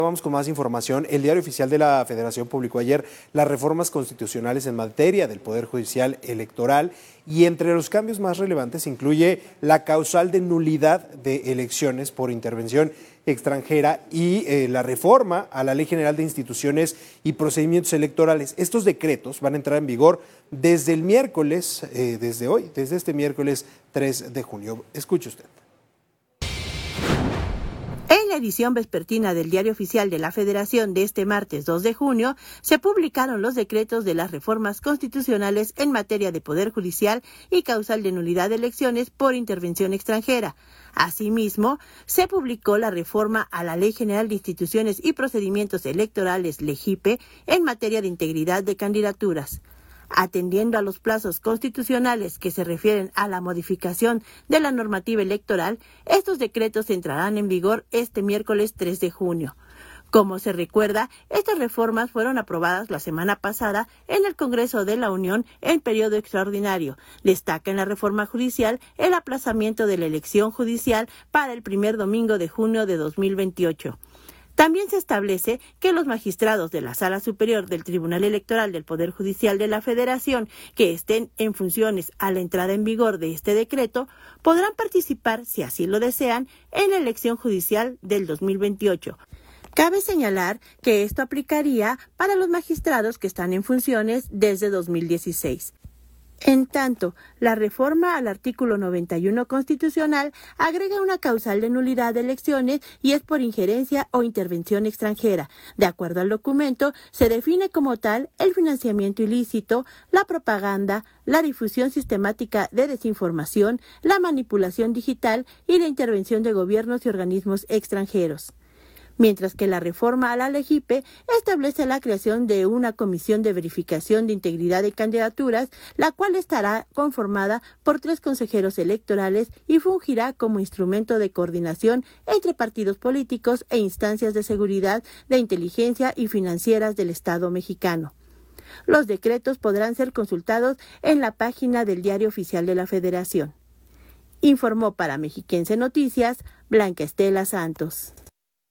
Vamos con más información. El Diario Oficial de la Federación publicó ayer las reformas constitucionales en materia del Poder Judicial Electoral y entre los cambios más relevantes incluye la causal de nulidad de elecciones por intervención extranjera y la reforma a la Ley General de Instituciones y Procedimientos Electorales. Estos decretos van a entrar en vigor desde el miércoles, desde este miércoles 3 de junio. Escuche usted. En la edición vespertina del Diario Oficial de la Federación de este martes 2 de junio, se publicaron los decretos de las reformas constitucionales en materia de Poder Judicial y causal de nulidad de elecciones por intervención extranjera. Asimismo, se publicó la reforma a la Ley General de Instituciones y Procedimientos Electorales, LEGIPE, en materia de integridad de candidaturas. Atendiendo a los plazos constitucionales que se refieren a la modificación de la normativa electoral, estos decretos entrarán en vigor este miércoles 3 de junio. Como se recuerda, estas reformas fueron aprobadas la semana pasada en el Congreso de la Unión en periodo extraordinario. Destaca en la reforma judicial el aplazamiento de la elección judicial para el primer domingo de junio de 2028. También se establece que los magistrados de la Sala Superior del Tribunal Electoral del Poder Judicial de la Federación que estén en funciones a la entrada en vigor de este decreto podrán participar, si así lo desean, en la elección judicial del 2028. Cabe señalar que esto aplicaría para los magistrados que están en funciones desde 2016. En tanto, la reforma al artículo 91 constitucional agrega una causal de nulidad de elecciones y es por injerencia o intervención extranjera. De acuerdo al documento, se define como tal el financiamiento ilícito, la propaganda, la difusión sistemática de desinformación, la manipulación digital y la intervención de gobiernos y organismos extranjeros. Mientras que la reforma a la LEGIPE establece la creación de una comisión de verificación de integridad de candidaturas, la cual estará conformada por 3 consejeros electorales y fungirá como instrumento de coordinación entre partidos políticos e instancias de seguridad, de inteligencia y financieras del Estado mexicano. Los decretos podrán ser consultados en la página del Diario Oficial de la Federación. Informó para Mexiquense Noticias, Blanca Estela Santos.